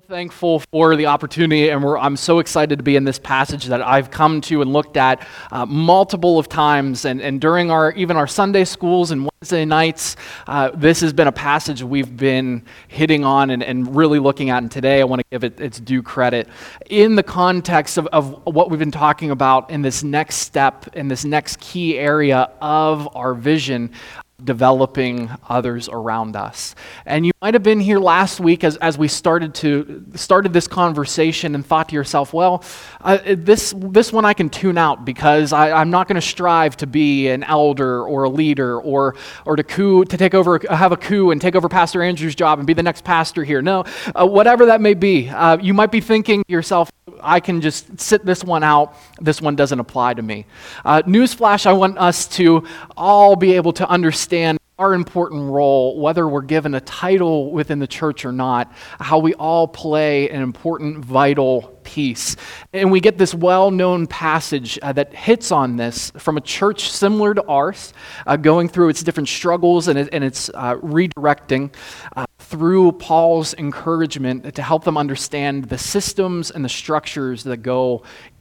Thankful for the opportunity, and I'm so excited to be in this passage that I've come to and looked at multiple of times, and during our Sunday schools and Wednesday nights, this has been a passage we've been hitting on and really looking at, and today I want to give it its due credit in the context of what we've been talking about in this next step, in this next key area of our vision, developing others around us. And you might have been here last week as we started this conversation and thought to yourself, well, this one I can tune out because I'm not going to strive to be an elder or a leader or to take over, have a coup and take over Pastor Andrew's job and be the next pastor here. No, whatever that may be, you might be thinking to yourself, I can just sit this one out. This one doesn't apply to me. Newsflash, I want us to all be able to understand our important role, whether we're given a title within the church or not, how we all play an important, vital piece. And we get this well-known passage that hits on this from a church similar to ours, going through its different struggles and its redirecting through Paul's encouragement to help them understand the systems and the structures that go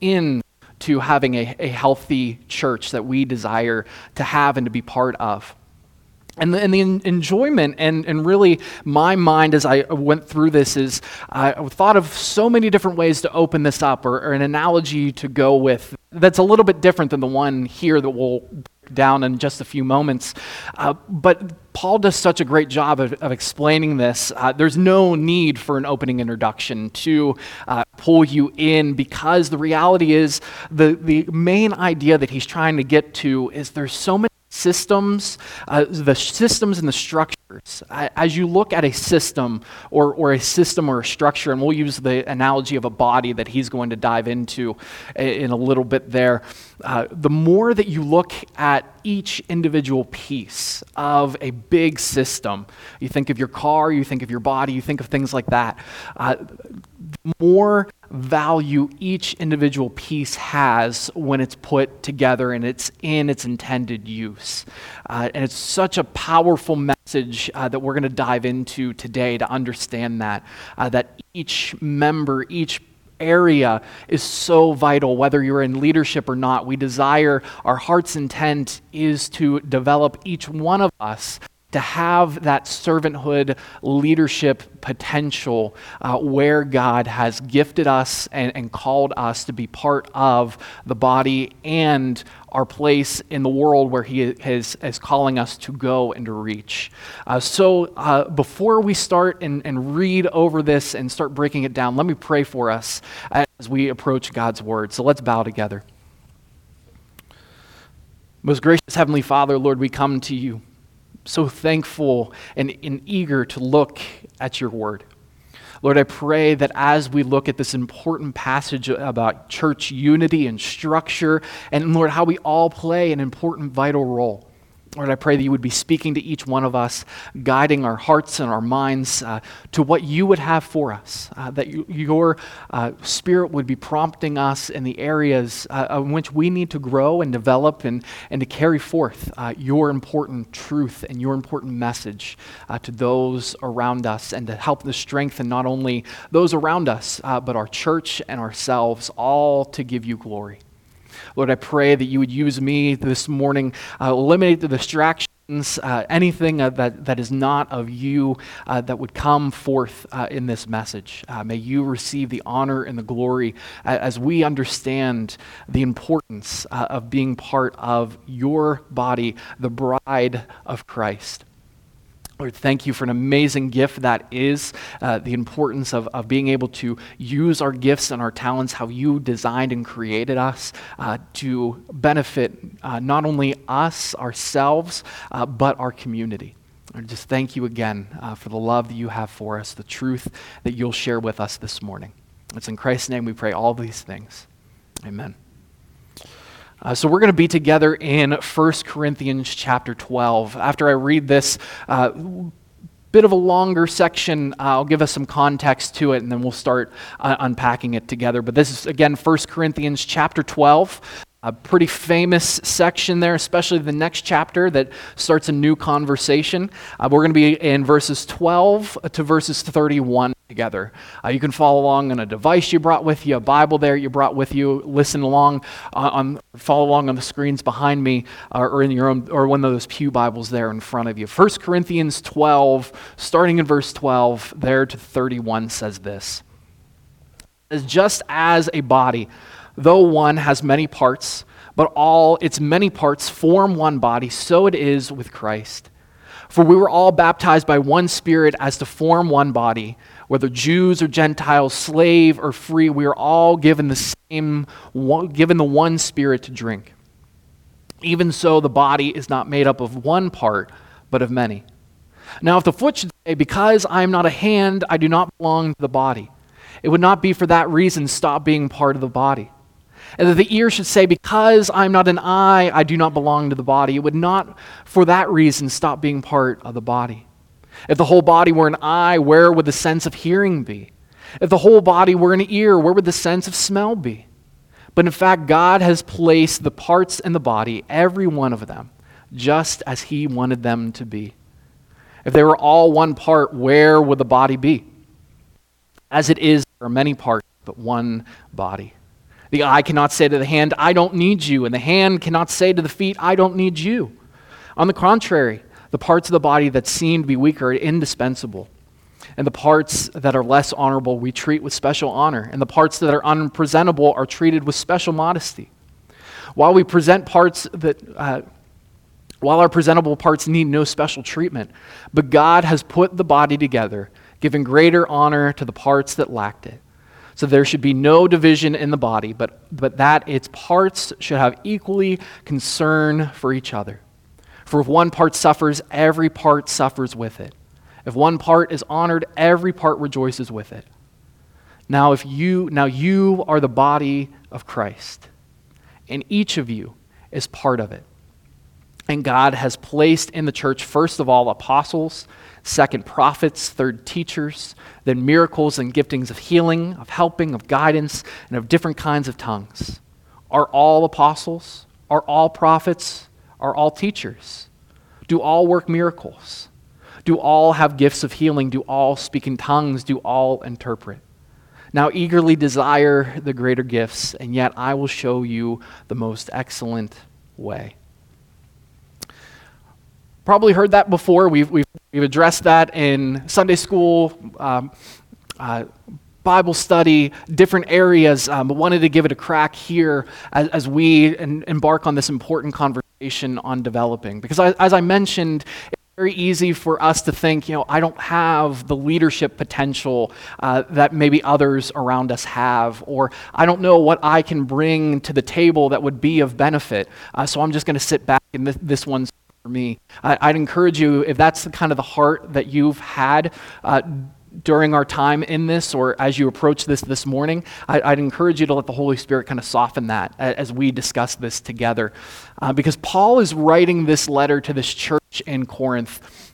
into having a healthy church that we desire to have and to be part of. And the enjoyment and really my mind as I went through this is I thought of so many different ways to open this up or an analogy to go with that's a little bit different than the one here that we'll break down in just a few moments. But Paul does such a great job of explaining this. There's no need for an opening introduction to pull you in because the reality is the main idea that he's trying to get to is there's so many systems, the systems and the structures. As you look at a system or a structure, and we'll use the analogy of a body that he's going to dive into in a little bit there, the more that you look at each individual piece of a big system, you think of your car, you think of your body, you think of things like that, the more value each individual piece has when it's put together and it's in its intended use. And it's such a powerful message that we're going to dive into today to understand that each member, each area is so vital, whether you're in leadership or not. We desire, our heart's intent is to develop each one of us to have that servanthood leadership potential where God has gifted us and called us to be part of the body and our place in the world where He is calling us to go and to reach. So before we start and read over this and start breaking it down, let me pray for us as we approach God's Word. So let's bow together. Most gracious Heavenly Father, Lord, we come to You so thankful and eager to look at Your Word. Lord, I pray that as we look at this important passage about church unity and structure, and Lord, how we all play an important, vital role, Lord, I pray that You would be speaking to each one of us, guiding our hearts and our minds to what You would have for us, that Your Spirit would be prompting us in the areas in which we need to grow and develop and to carry forth Your important truth and Your important message to those around us and to help to strengthen not only those around us, but our church and ourselves, all to give You glory. Lord, I pray that You would use me this morning, eliminate the distractions, anything that is not of You that would come forth in this message. May You receive the honor and the glory as we understand the importance of being part of Your body, the bride of Christ. Lord, thank You for an amazing gift that is the importance of being able to use our gifts and our talents, how You designed and created us to benefit not only us, ourselves, but our community. Lord, just thank You again for the love that You have for us, the truth that You'll share with us this morning. It's in Christ's name we pray all these things. Amen. So we're going to be together in 1 Corinthians chapter 12. After I read this bit of a longer section, I'll give us some context to it, and then we'll start unpacking it together. But this is, again, 1 Corinthians chapter 12. A pretty famous section there, especially the next chapter that starts a new conversation. We're going to be in verses 12 to verses 31 together. You can follow along on a device you brought with you, a Bible there you brought with you, listen along, follow along on the screens behind me, or in your own, or one of those pew Bibles there in front of you. 1 Corinthians 12, starting in verse 12, there to 31 says this. It says, just as a body, though one has many parts, but all its many parts form one body, so it is with Christ. For we were all baptized by one Spirit as to form one body, whether Jews or Gentiles, slave or free, we are all given the one Spirit to drink. Even so, the body is not made up of one part, but of many. Now, if the foot should say, because I am not a hand, I do not belong to the body, it would not be for that reason stop being part of the body. And that the ear should say, because I'm not an eye, I do not belong to the body, it would not for that reason stop being part of the body. If the whole body were an eye, where would the sense of hearing be? If the whole body were an ear, where would the sense of smell be? But in fact, God has placed the parts in the body, every one of them, just as He wanted them to be. If they were all one part, where would the body be? As it is, there are many parts, but one body. The eye cannot say to the hand, I don't need you, and the hand cannot say to the feet, I don't need you. On the contrary, the parts of the body that seem to be weaker are indispensable, and the parts that are less honorable we treat with special honor, and the parts that are unpresentable are treated with special modesty. While our presentable parts need no special treatment, but God has put the body together, giving greater honor to the parts that lacked it. So there should be no division in the body, but that its parts should have equally concern for each other. For if one part suffers, every part suffers with it. If one part is honored, every part rejoices with it. Now you are the body of Christ, and each of you is part of it. And God has placed in the church, first of all, apostles, second, prophets, third, teachers, then miracles and giftings of healing, of helping, of guidance, and of different kinds of tongues. Are all apostles? Are all prophets? Are all teachers? Do all work miracles? Do all have gifts of healing? Do all speak in tongues? Do all interpret? Now eagerly desire the greater gifts, and yet I will show you the most excellent way. Probably heard that before. We've addressed that in Sunday school, Bible study, different areas, but wanted to give it a crack here as we embark on this important conversation on developing. Because as I mentioned, it's very easy for us to think, I don't have the leadership potential that maybe others around us have, or I don't know what I can bring to the table that would be of benefit, so I'm just going to sit back and this one's for me. I'd encourage you, if that's the kind of the heart that you've had during our time in this, or as you approach this morning, I'd encourage you to let the Holy Spirit kind of soften that as we discuss this together. Because Paul is writing this letter to this church in Corinth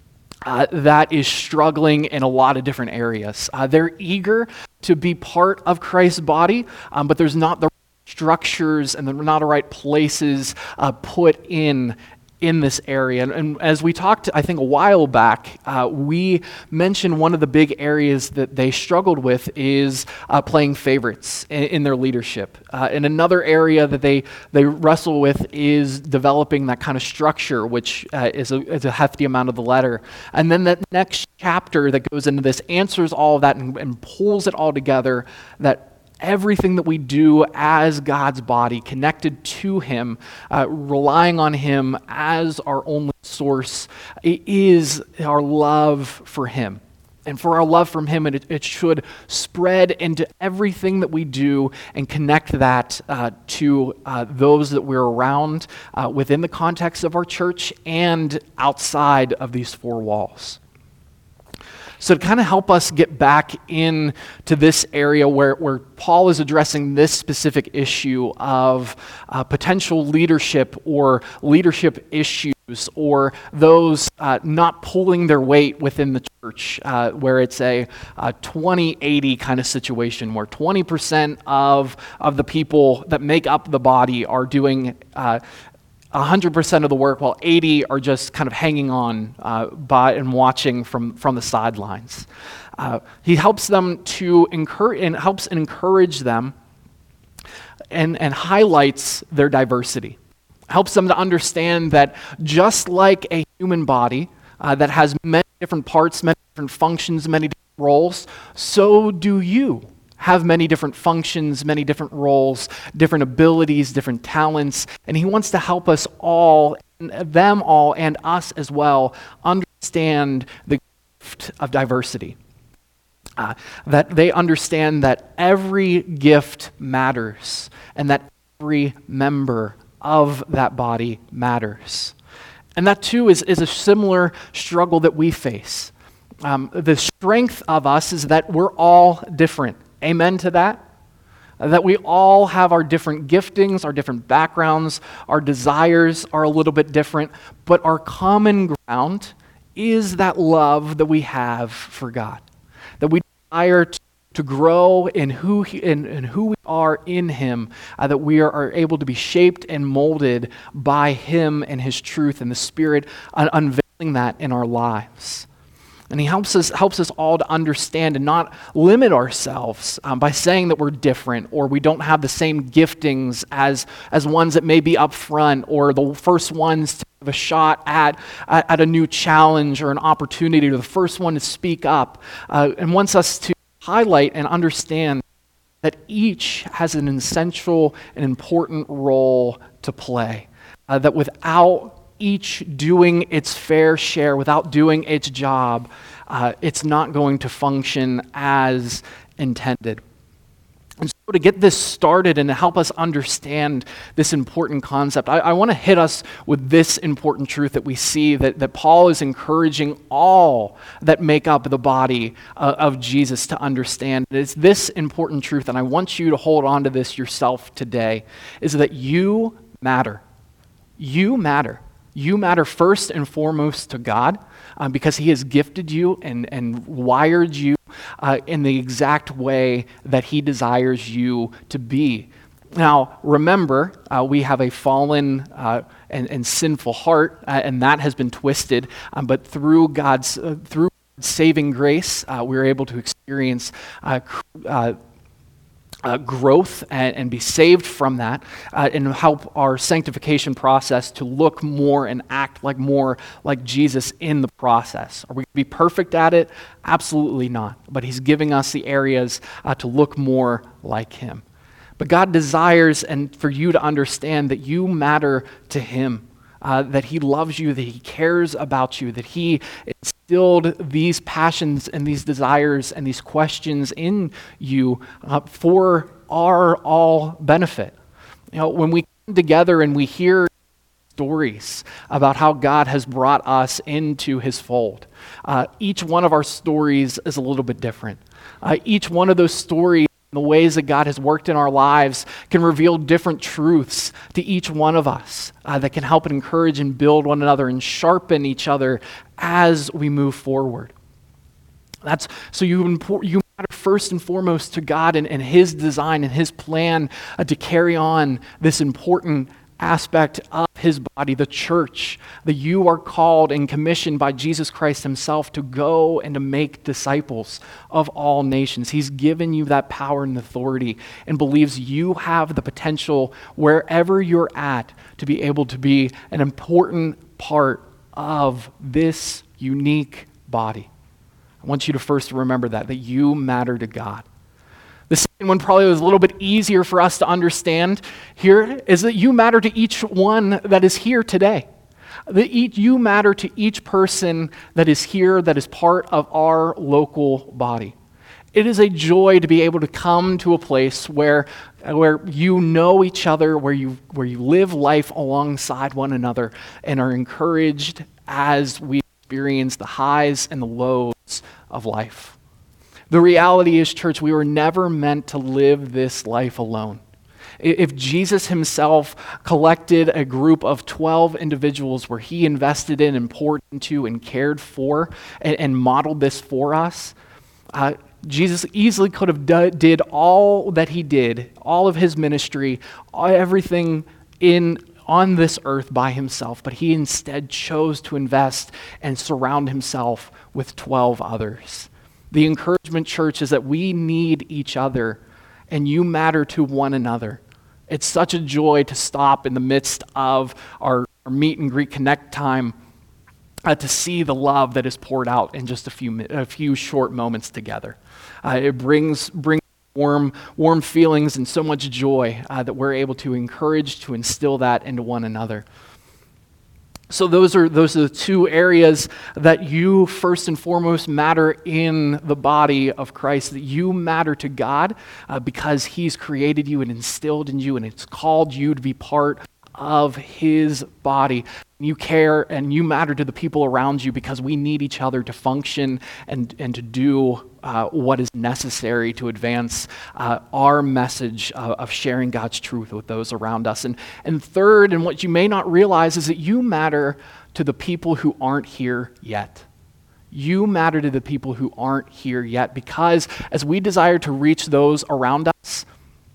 that is struggling in a lot of different areas. They're eager to be part of Christ's body, but there's not the structures and not the right places put in this area. And as we talked, I think, a while back, we mentioned one of the big areas that they struggled with is playing favorites in their leadership. And another area that they wrestle with is developing that kind of structure, which is a hefty amount of the letter. And then that next chapter that goes into this answers all of that and pulls it all together, that everything that we do as God's body, connected to Him, relying on Him as our only source, it is our love for Him. And for our love from Him, it should spread into everything that we do and connect that to those that we're around within the context of our church and outside of these four walls. So to kind of help us get back into this area where Paul is addressing this specific issue of potential leadership or leadership issues, or those not pulling their weight within the church, where it's a 20-80 kind of situation, where 20% of the people that make up the body are doing 100% of the work, while 80 are just kind of hanging on by and watching from the sidelines. He helps them to encourage them and highlights their diversity. Helps them to understand that just like a human body that has many different parts, many different functions, many different roles, so do you have many different functions, many different roles, different abilities, different talents, and he wants to help us all, them all, and us as well, understand the gift of diversity. That they understand that every gift matters, and that every member of that body matters. And that too is a similar struggle that we face. The strength of us is that we're all different. Amen to that? That we all have our different giftings, our different backgrounds, our desires are a little bit different, but our common ground is that love that we have for God. That we desire to grow in who we are in Him, that we are able to be shaped and molded by Him and His truth and the Spirit unveiling that in our lives. And he helps us all to understand and not limit ourselves by saying that we're different or we don't have the same giftings as ones that may be up front or the first ones to have a shot at a new challenge or an opportunity or the first one to speak up, and wants us to highlight and understand that each has an essential and important role to play, that without each doing its fair share, without doing its job, it's not going to function as intended. And so to get this started and to help us understand this important concept, I want to hit us with this important truth that we see that Paul is encouraging all that make up the body of Jesus to understand. It's this important truth, and I want you to hold on to this yourself today, is that you matter. You matter. You matter first and foremost to God because He has gifted you and wired you in the exact way that He desires you to be. Now, remember, we have a fallen and sinful heart, and that has been twisted, but through God's saving grace, we're able to experience growth and be saved from that, and help our sanctification process to look more and act more like Jesus in the process. Are we going to be perfect at it? Absolutely not. But He's giving us the areas to look more like Him. But God desires and for you to understand that you matter to Him. That He loves you, that He cares about you, that He instilled these passions and these desires and these questions in you for our all benefit. When we come together and we hear stories about how God has brought us into His fold, each one of our stories is a little bit different. Each one of those stories, the ways that God has worked in our lives, can reveal different truths to each one of us that can help and encourage and build one another and sharpen each other as we move forward. So you matter first and foremost to God and His design and His plan to carry on this important aspect of His body, the church, that you are called and commissioned by Jesus Christ Himself to go and to make disciples of all nations. He's given you that power and authority and believes you have the potential wherever you're at to be able to be an important part of this unique body. I want you to first remember that you matter to God. The second one probably was a little bit easier for us to understand here is that you matter to each one that is here today. You matter to each person that is here that is part of our local body. It is a joy to be able to come to a place where you know each other, where you live life alongside one another and are encouraged as we experience the highs and the lows of life. The reality is, church, we were never meant to live this life alone. If Jesus Himself collected a group of 12 individuals where He invested in and poured into and cared for and modeled this for us, Jesus easily could have did all that He did, all of His ministry, everything in on this earth by himself, but he instead chose to invest and surround himself with 12 others. The encouragement, church, is that we need each other, and you matter to one another. It's such a joy to stop in the midst of our meet and greet connect time to see the love that is poured out in just a few short moments together. It brings warm feelings and so much joy that we're able to encourage, to instill that into one another. So those are the two areas that you first and foremost matter in the body of Christ, that you matter to God because he's created you and instilled in you and it's called you to be part of his body. You care and you matter to the people around you because we need each other to function and to do what is necessary to advance our message of sharing God's truth with those around us. And third, and what you may not realize, is that you matter to the people who aren't here yet. You matter to the people who aren't here yet, because as we desire to reach those around us,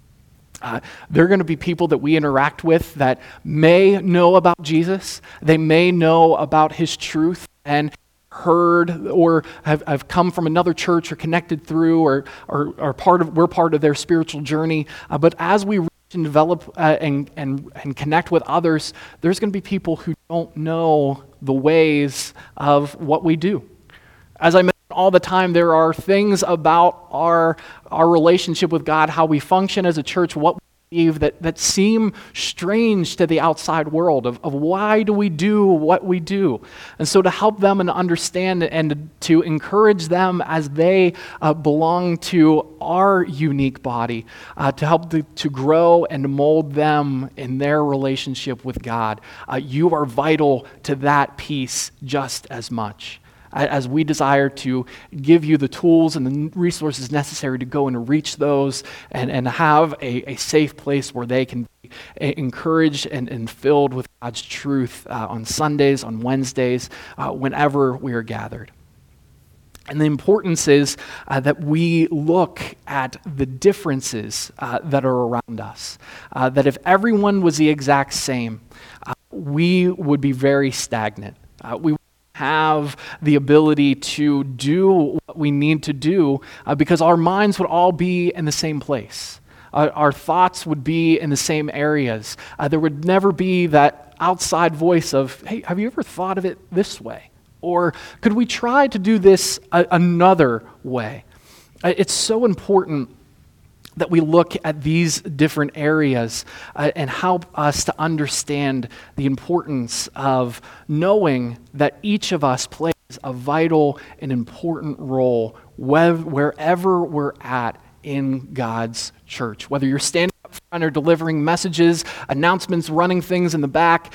they're going to be people that we interact with that may know about Jesus. They may know about his truth and heard or have come from another church or connected through or we're part of their spiritual journey. But as we reach and develop and connect with others, there's going to be people who don't know the ways of what we do. As I mentioned all the time, there are things about our relationship with God, how we function as a church, what we believe that seem strange to the outside world of why do we do what we do. And so to help them and understand and to encourage them as they belong to our unique body, to help to grow and mold them in their relationship with God, you are vital to that piece just as much. As we desire to give you the tools and the resources necessary to go and reach those and have a safe place where they can be encouraged and filled with God's truth on Sundays, on Wednesdays, whenever we are gathered. And the importance is that we look at the differences that are around us. That if everyone was the exact same, we would be very stagnant. We have the ability to do what we need to do because our minds would all be in the same place. Our thoughts would be in the same areas. There would never be that outside voice of, hey, have you ever thought of it this way? Or could we try to do this another way? It's so important that we look at these different areas and help us to understand the importance of knowing that each of us plays a vital and important role wherever we're at in God's church. Whether you're standing up front or delivering messages, announcements, running things in the back,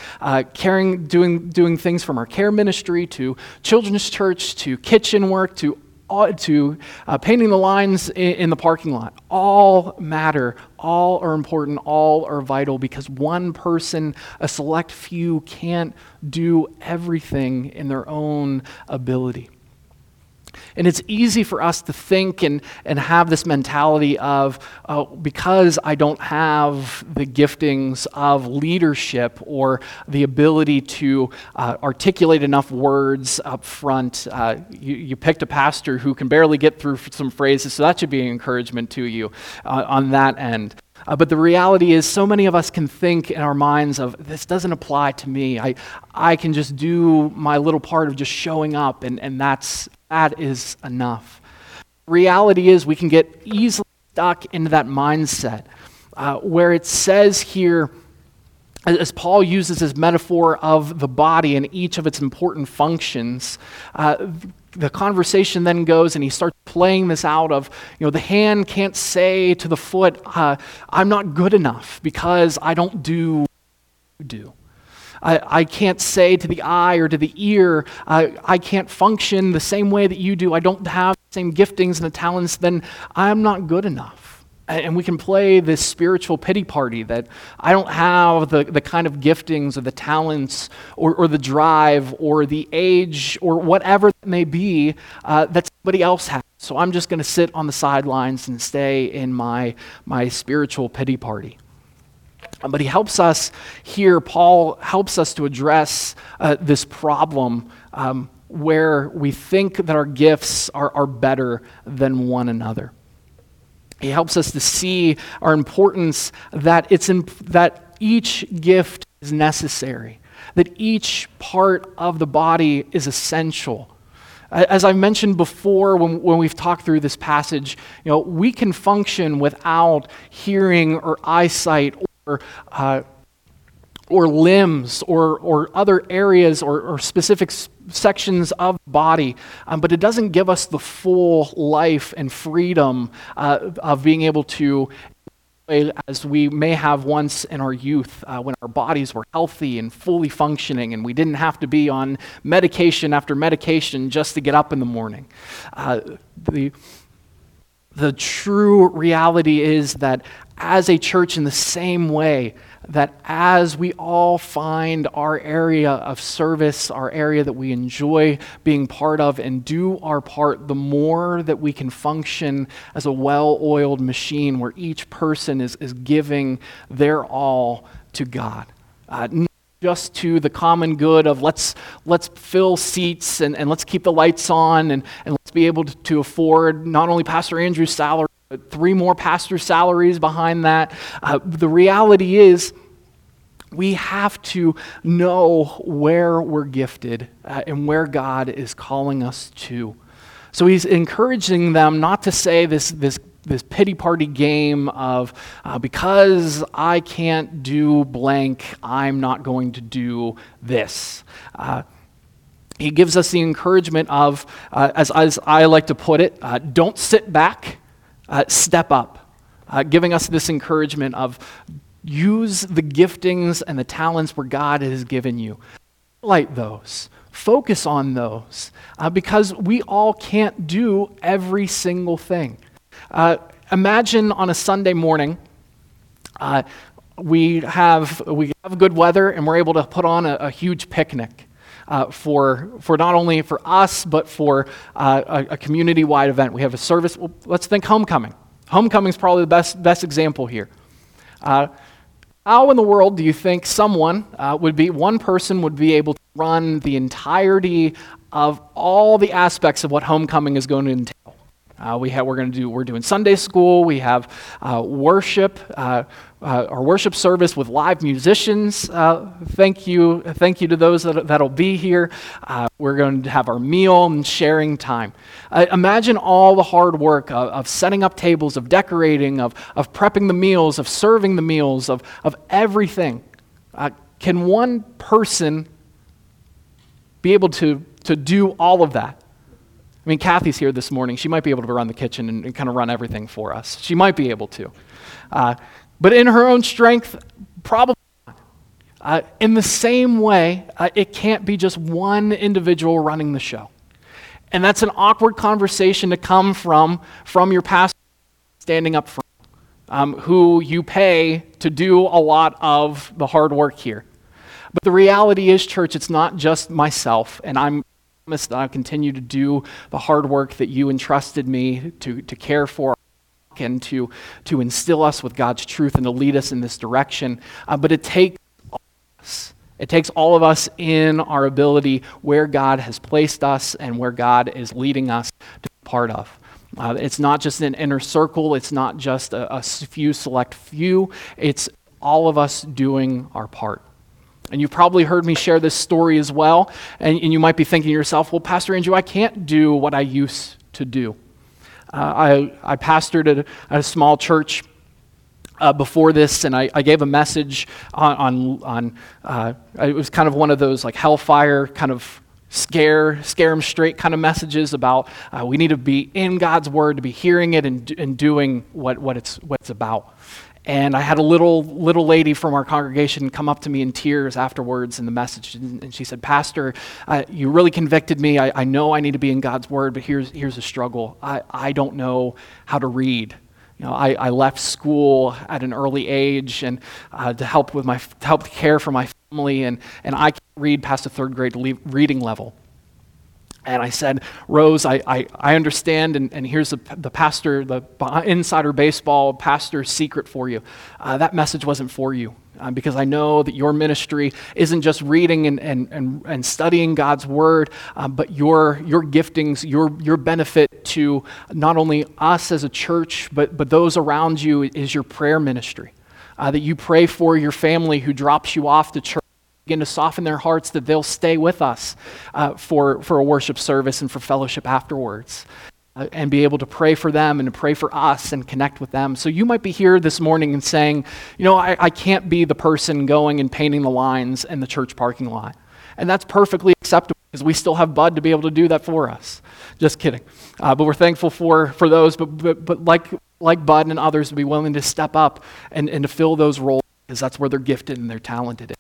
doing things from our care ministry to children's church to kitchen work to painting the lines in the parking lot. All matter, all are important, all are vital because one person, a select few, can't do everything in their own ability. And it's easy for us to think and have this mentality of, because I don't have the giftings of leadership or the ability to articulate enough words up front. You picked a pastor who can barely get through some phrases, so that should be an encouragement to you on that end. But the reality is so many of us can think in our minds of, this doesn't apply to me. I can just do my little part of just showing up, and that is enough. Reality is we can get easily stuck into that mindset where it says here, as Paul uses this metaphor of the body and each of its important functions, the conversation then goes and he starts playing this out of, the hand can't say to the foot, I'm not good enough because I don't do what you do. I can't say to the eye or to the ear, I can't function the same way that you do. I don't have the same giftings and the talents, then I'm not good enough. And we can play this spiritual pity party that I don't have the kind of giftings or the talents or the drive or the age or whatever it may be that somebody else has. So I'm just going to sit on the sidelines and stay in my spiritual pity party. But he helps us here, Paul helps us to address this problem where we think that our gifts are better than one another. He helps us to see our importance that that each gift is necessary, that each part of the body is essential. As I mentioned before when we've talked through this passage, we can function without hearing or eyesight or limbs or other areas or specific sections of the body, but it doesn't give us the full life and freedom of being able to, as we may have once in our youth when our bodies were healthy and fully functioning and we didn't have to be on medication after medication just to get up in the morning. The true reality is that as a church, in the same way, that as we all find our area of service, our area that we enjoy being part of and do our part, the more that we can function as a well-oiled machine where each person is giving their all to God. Not just to the common good of let's fill seats and let's keep the lights on and let's be able to afford not only Pastor Andrew's salary, but 3 more pastor salaries behind that. The reality is we have to know where we're gifted and where God is calling us to. So he's encouraging them not to say this pity party game of because I can't do blank, I'm not going to do this. He gives us the encouragement of, as I like to put it, don't sit back, step up. Giving us this encouragement of use the giftings and the talents where God has given you. Highlight those. Focus on those. Because we all can't do every single thing. Imagine on a Sunday morning, we have good weather and we're able to put on a huge picnic for not only for us but for a community-wide event. We have a service. Well, let's think homecoming. Homecoming is probably the best example here. How in the world do you think one person would be able to run the entirety of all the aspects of what homecoming is going to entail? We're doing Sunday school. We have worship, our worship service with live musicians. Thank you to those that'll be here. We're going to have our meal and sharing time. Imagine all the hard work of setting up tables, of decorating, of prepping the meals, of serving the meals, of everything. Can one person be able to do all of that? I mean, Kathy's here this morning. She might be able to run the kitchen and kind of run everything for us. She might be able to. But in her own strength, probably not. In the same way, it can't be just one individual running the show. And that's an awkward conversation to come from your pastor standing up front, who you pay to do a lot of the hard work here. But the reality is, church, it's not just myself, and I'm promise that I'll continue to do the hard work that you entrusted me to care for and to instill us with God's truth and to lead us in this direction. But it takes all of us. It takes all of us in our ability where God has placed us and where God is leading us to be part of. It's not just an inner circle. It's not just a select few. It's all of us doing our part. And you've probably heard me share this story as well, and you might be thinking to yourself, well, Pastor Andrew, I can't do what I used to do. I pastored at a small church before this, and I gave a message on it was kind of one of those like hellfire kind of scare them straight kind of messages about we need to be in God's word, to be hearing it and doing what it's about. And I had a little lady from our congregation come up to me in tears afterwards in the message, and she said, Pastor, you really convicted me. I know I need to be in God's word, but here's a struggle. I don't know how to read. I left school at an early age and to help care for my family, and I can't read past a 3rd grade reading level. And I said, Rose, I understand, and here's the pastor, the insider baseball pastor's secret for you. That message wasn't for you. because I know that your ministry isn't just reading and studying God's word, but your giftings, your benefit to not only us as a church, but those around you is your prayer ministry. That you pray for your family who drops you off to church, begin to soften their hearts that they'll stay with us for a worship service and for fellowship afterwards. And be able to pray for them and to pray for us and connect with them. So you might be here this morning and saying, I can't be the person going and painting the lines in the church parking lot. And that's perfectly acceptable because we still have Bud to be able to do that for us. Just kidding. But we're thankful for those, but like Bud and others to be willing to step up and to fill those roles because that's where they're gifted and they're talented.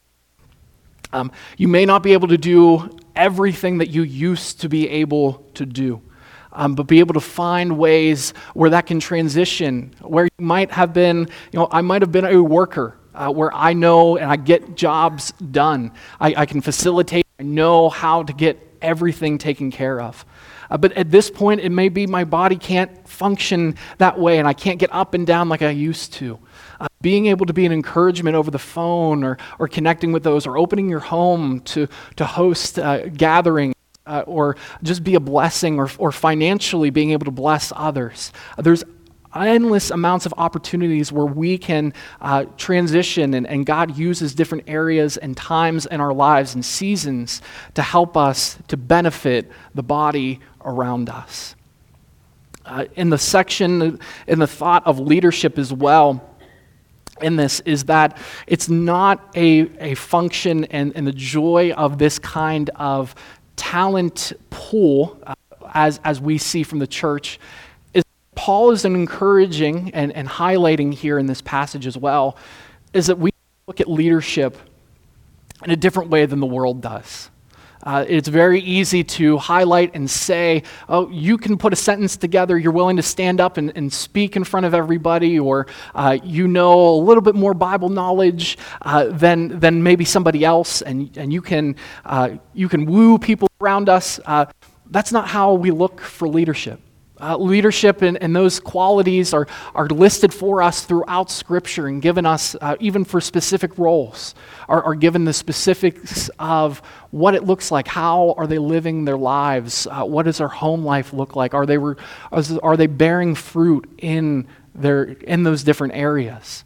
You may not be able to do everything that you used to be able to do. But be able to find ways where that can transition, where you might have been, I might have been a worker where I know and I get jobs done. I can facilitate, I know how to get everything taken care of. But at this point, it may be my body can't function that way and I can't get up and down like I used to. Being able to be an encouragement over the phone or connecting with those or opening your home to host gatherings. Or just be a blessing or financially being able to bless others. There's endless amounts of opportunities where we can transition and God uses different areas and times in our lives and seasons to help us to benefit the body around us. In the section, in the thought of leadership as well, in this is that it's not a function and the joy of this kind of talent pool, as we see from the church, is Paul is encouraging and highlighting here in this passage as well, is that we look at leadership in a different way than the world does. It's very easy to highlight and say, you can put a sentence together, you're willing to stand up and speak in front of everybody, or you know a little bit more Bible knowledge than maybe somebody else, and you can woo people around us. That's not how we look for leadership. Leadership and those qualities are listed for us throughout Scripture and given us, even for specific roles, are given the specifics of what it looks like. How are they living their lives? What does their home life look like? Are they bearing fruit in those different areas?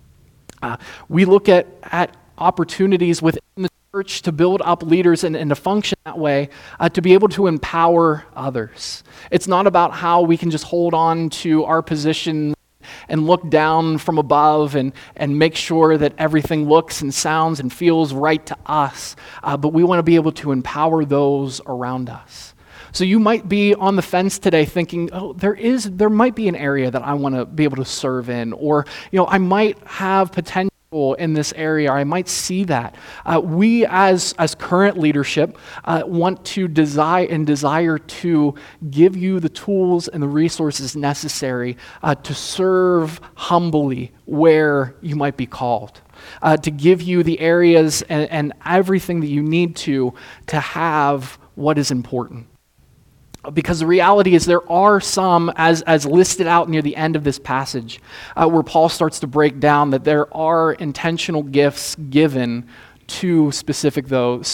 We look at opportunities within the church to build up leaders and to function that way, to be able to empower others. It's not about how we can just hold on to our position and look down from above and make sure that everything looks and sounds and feels right to us, but we want to be able to empower those around us. So you might be on the fence today thinking, there might be an area that I want to be able to serve in, or I might have potential in this area, I might see that. We as current leadership want to desire to give you the tools and the resources necessary to serve humbly where you might be called. To give you the areas and everything that you need to have what is important. Because the reality is there are some, as listed out near the end of this passage, where Paul starts to break down that there are intentional gifts given to specific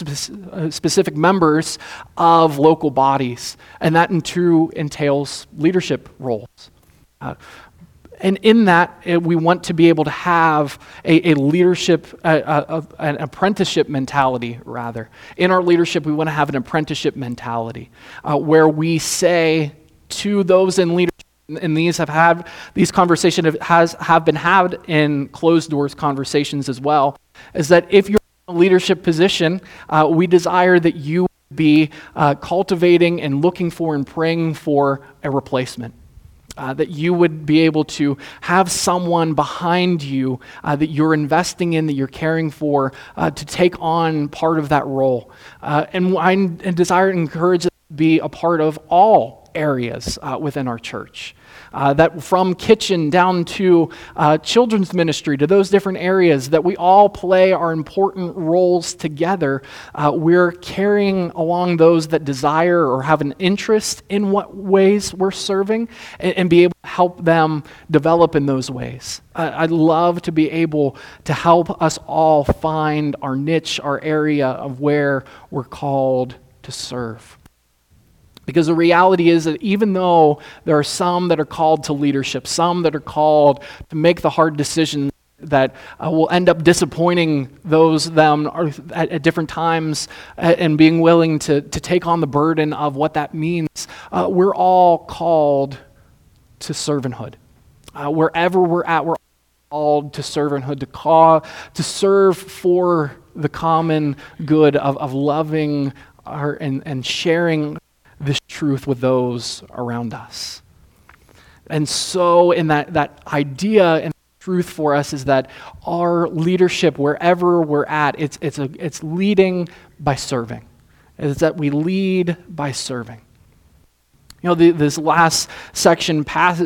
members of local bodies, and that entails leadership roles. And in that, we want to be able to have a leadership, an apprenticeship mentality, rather. In our leadership, we want to have an apprenticeship mentality where we say to those in leadership, and these conversations have been had in closed doors conversations as well, is that if you're in a leadership position, we desire that you be cultivating and looking for and praying for a replacement. That you would be able to have someone behind you that you're investing in, that you're caring for, to take on part of that role. And I desire and encourage it to be a part of all areas within our church. That from kitchen down to children's ministry, to those different areas, that we all play our important roles together. We're carrying along those that desire or have an interest in what ways we're serving and be able to help them develop in those ways. I'd love to be able to help us all find our niche, our area of where we're called to serve. Because the reality is that even though there are some that are called to leadership, some that are called to make the hard decisions that will end up disappointing them at different times and being willing to take on the burden of what that means, we're all called to servanthood. Wherever we're at, we're called to servanthood, to serve for the common good of loving and sharing this truth with those around us. And so in that idea and truth for us is that our leadership, wherever we're at, it's leading by serving. It's that we lead by serving. You know, this last section,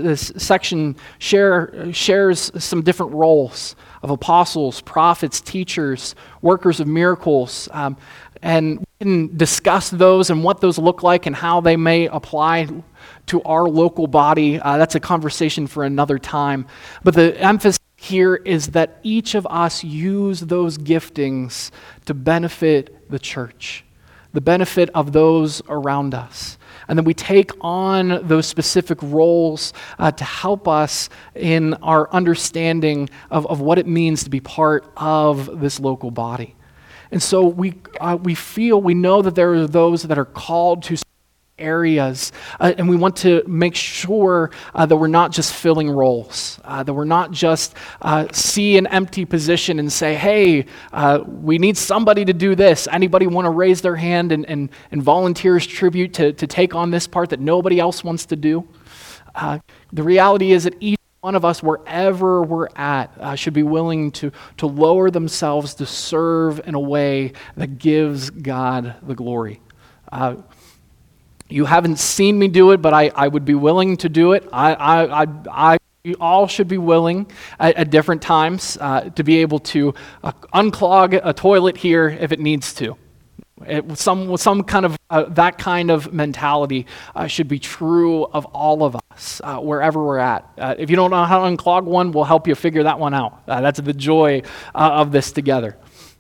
shares some different roles of apostles, prophets, teachers, workers of miracles, and we can discuss those and what those look like and how they may apply to our local body. That's a conversation for another time. But the emphasis here is that each of us use those giftings to benefit the church, the benefit of those around us. And then we take on those specific roles to help us in our understanding of what it means to be part of this local body. And so we know that there are those that are called to areas, and we want to make sure that we're not just filling roles, that we're not just see an empty position and say, hey, we need somebody to do this. Anybody want to raise their hand and volunteer as tribute to take on this part that nobody else wants to do? The reality is that each one of us, wherever we're at, should be willing to lower themselves to serve in a way that gives God the glory. You haven't seen me do it, but I would be willing to do it. You all should be willing at different times to be able to unclog a toilet here if it needs to. Some kind of that kind of mentality should be true of all of us wherever we're at. If you don't know how to unclog one, we'll help you figure that one out. That's the joy of this together.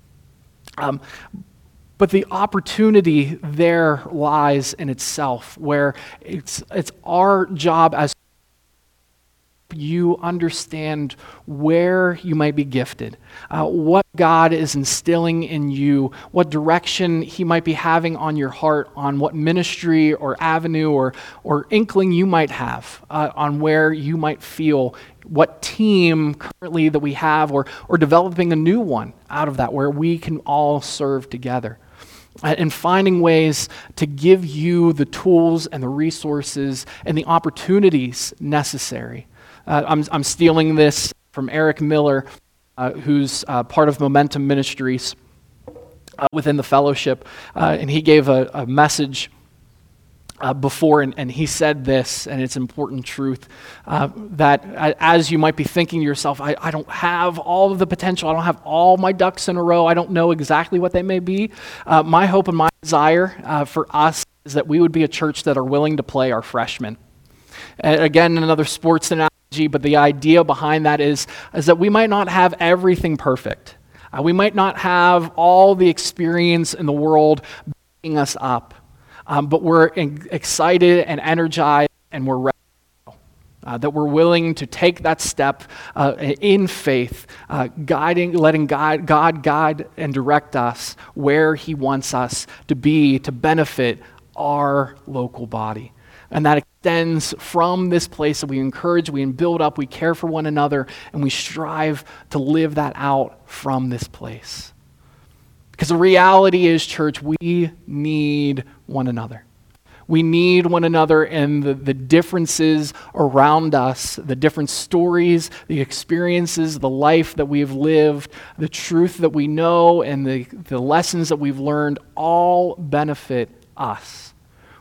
But the opportunity there lies in itself, where it's our job as you understand where you might be gifted, what God is instilling in you, what direction He might be having on your heart, on what ministry or avenue or inkling you might have, on where you might feel, what team currently that we have, or developing a new one out of that where we can all serve together. And finding ways to give you the tools and the resources and the opportunities necessary. I'm stealing this from Eric Miller, who's part of Momentum Ministries within the fellowship, and he gave a message before, and he said this, and it's important truth, that as you might be thinking to yourself, I don't have all of the potential, I don't have all my ducks in a row, I don't know exactly what they may be. My hope and my desire for us is that we would be a church that are willing to play our freshmen. Again, another sports analogy, but the idea behind that is that we might not have everything perfect. We might not have all the experience in the world backing us up. But we're excited and energized, and we're ready that we're willing to take that step in faith, letting God guide and direct us where He wants us to be to benefit our local body. And that extends from this place that we encourage, we build up, we care for one another, and we strive to live that out from this place. Because the reality is, church, we need one another. We need one another and the differences around us, the different stories, the experiences, the life that we've lived, the truth that we know, and the lessons that we've learned all benefit us.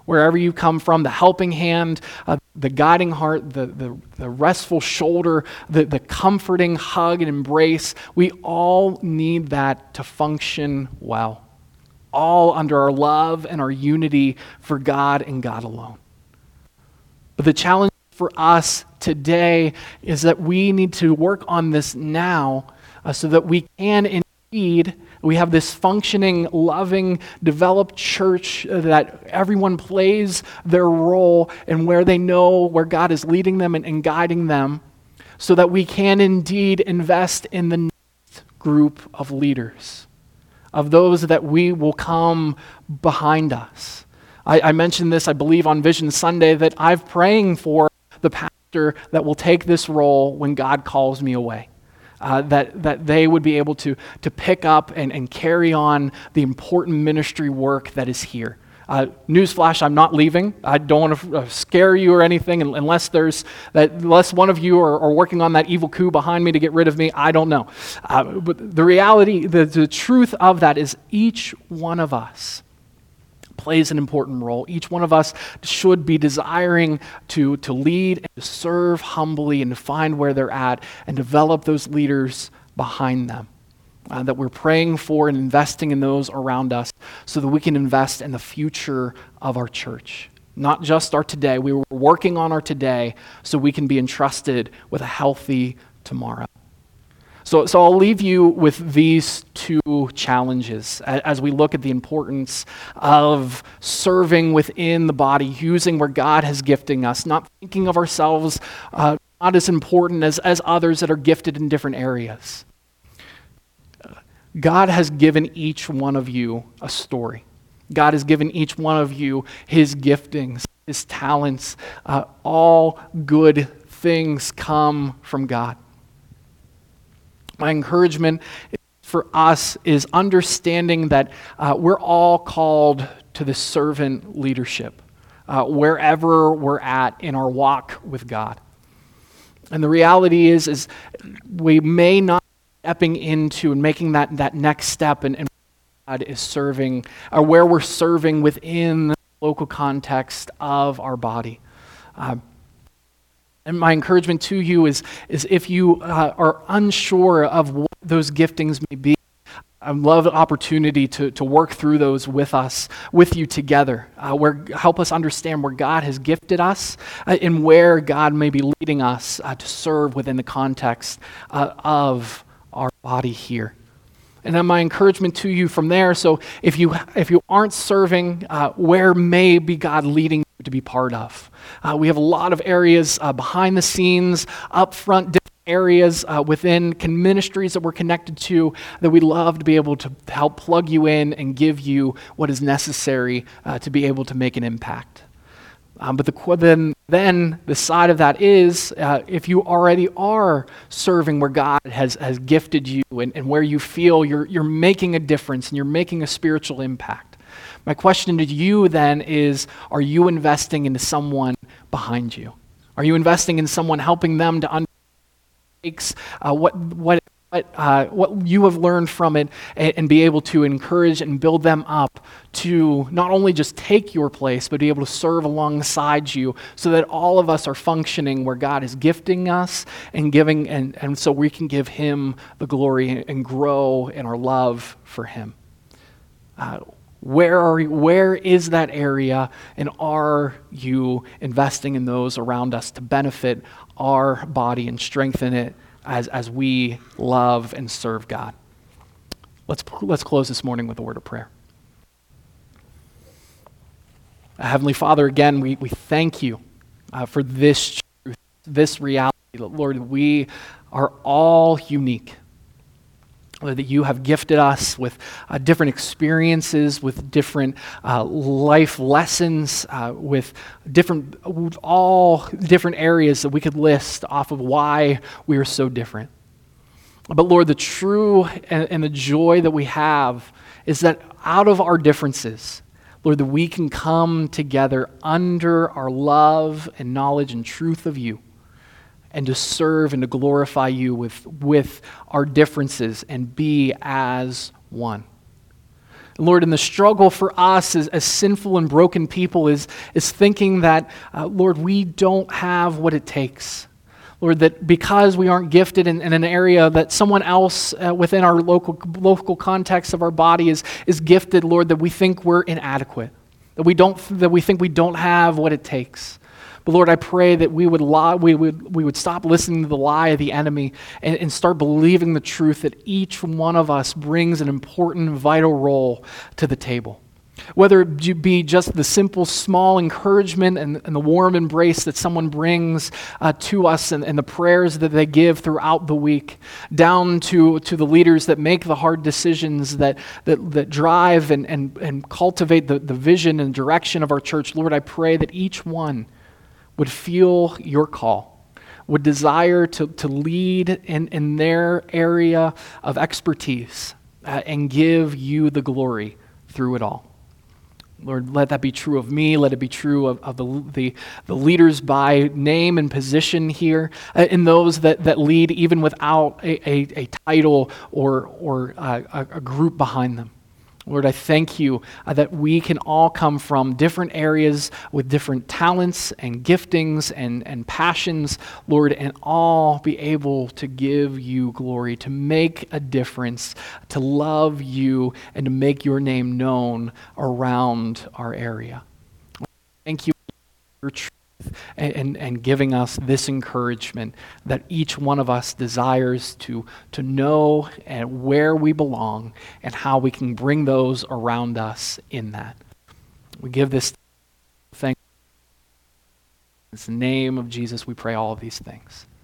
wherever you come from, the helping hand, the guiding heart, the restful shoulder, the comforting hug and embrace. We all need that to function well, all under our love and our unity for God and God alone. But the challenge for us today is that we need to work on this now so that we can indeed, we have this functioning, loving, developed church that everyone plays their role and where they know where God is leading them and guiding them, so that we can indeed invest in the next group of leaders, of those that we will come behind us. I mentioned this, I believe, on Vision Sunday, that I'm praying for the pastor that will take this role when God calls me away. That they would be able to pick up and carry on the important ministry work that is here. Newsflash, I'm not leaving. I don't want to scare you or anything unless one of you are working on that evil coup behind me to get rid of me. I don't know. But the reality, the truth of that is each one of us plays an important role. Each one of us should be desiring to lead and to serve humbly and to find where they're at and develop those leaders behind them. That we're praying for and investing in those around us so that we can invest in the future of our church. Not just our today. We were working on our today so we can be entrusted with a healthy tomorrow. So I'll leave you with these two challenges as we look at the importance of serving within the body, using where God has gifting us, not thinking of ourselves not as important as others that are gifted in different areas. God has given each one of you a story. God has given each one of you his giftings, his talents. All good things come from God. My encouragement for us is understanding that we're all called to the servant leadership, wherever we're at in our walk with God. And the reality is we may not be stepping into and making that next step and God is serving, or where we're serving within the local context of our body. And my encouragement to you is if you are unsure of what those giftings may be, I love the opportunity to work through those with you together, help us understand where God has gifted us and where God may be leading us to serve within the context of our body here. And then my encouragement to you from there, so if you aren't serving, where may be God leading you to be part of? We have a lot of areas behind the scenes, up front, different areas within ministries that we're connected to that we'd love to be able to help plug you in and give you what is necessary to be able to make an impact. But then the side of that is, if you already are serving where God has gifted you and where you feel you're making a difference and you're making a spiritual impact. My question to you then is, are you investing into someone behind you? Are you investing in someone, helping them to understand what you have learned from it and be able to encourage and build them up to not only just take your place, but be able to serve alongside you so that all of us are functioning where God is gifting us and giving, and so we can give him the glory and grow in our love for him. Where is that area, and are you investing in those around us to benefit our body and strengthen it as we love and serve God? Let's close this morning with a word of prayer. Heavenly Father, again, we thank you for this truth, this reality. Lord, we are all unique. Lord, that you have gifted us with different experiences, with different life lessons, with all different areas that we could list off of why we are so different. But Lord, the true and the joy that we have is that out of our differences, Lord, that we can come together under our love and knowledge and truth of you, and to serve and to glorify you with our differences and be as one. Lord, in the struggle for us as sinful and broken people is thinking that, Lord, we don't have what it takes. Lord, that because we aren't gifted in an area that someone else within our local context of our body is gifted, Lord, that we think we're inadequate, that we think we don't have what it takes. But Lord, I pray that we would stop listening to the lie of the enemy and start believing the truth that each one of us brings an important, vital role to the table. Whether it be just the simple, small encouragement and the warm embrace that someone brings to us and the prayers that they give throughout the week, down to the leaders that make the hard decisions that drive and cultivate the vision and direction of our church. Lord, I pray that each one would feel your call, would desire to lead in their area of expertise and give you the glory through it all. Lord, let that be true of me. Let it be true of the leaders by name and position here, and those that lead even without a title or a group behind them. Lord, I thank you that we can all come from different areas with different talents and giftings and passions, Lord, and all be able to give you glory, to make a difference, to love you, and to make your name known around our area. Thank you for your truth and giving us this encouragement that each one of us desires to know and where we belong and how we can bring those around us in that. We give this thanks. In the name of Jesus, we pray all of these things.